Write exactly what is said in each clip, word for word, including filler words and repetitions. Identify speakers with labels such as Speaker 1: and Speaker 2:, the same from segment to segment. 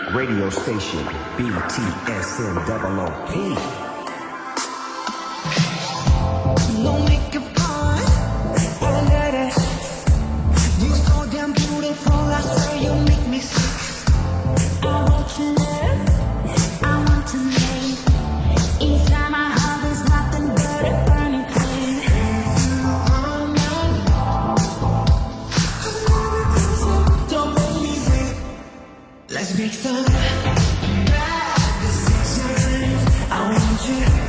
Speaker 1: radio station B T S M O O P.
Speaker 2: No makeup on, oh lady, you so damn beautiful. I swear you make me sick. I want your love, I want to name. Inside my heart there's nothing but a burning flame. Don't make me wait. Let's make some bad decisions. I want you.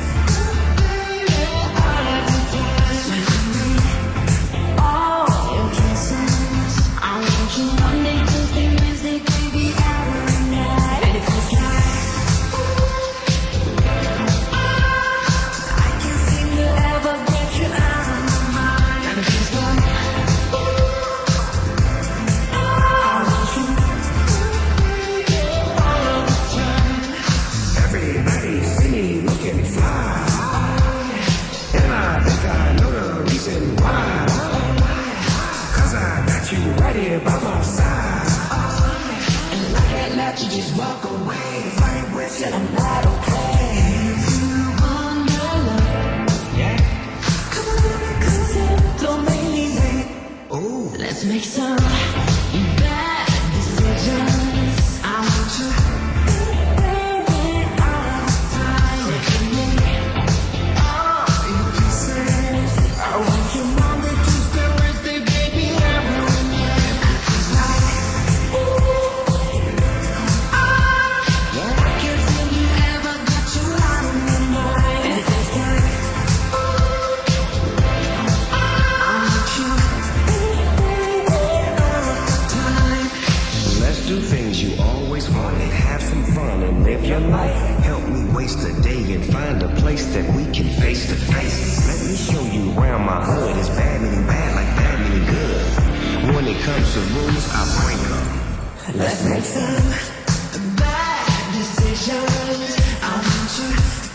Speaker 2: By my side, and I can't let you just walk away. If I ain't with you, I'm not okay. If you want your love, yeah, come on, let me closer. Don't make me wait. Ooh, let's make some bad decisions. I want you, baby, all the time. So give me all your kisses. I want you Monday, Tuesday, Wednesday, baby, every
Speaker 1: live your life. Help me waste a day and find a place that we can face to face. Let me show you around my hood. It's bad meaning bad like bad meaning good. When it comes to rules, I break them.
Speaker 2: Let's make some bad decisions. I want you.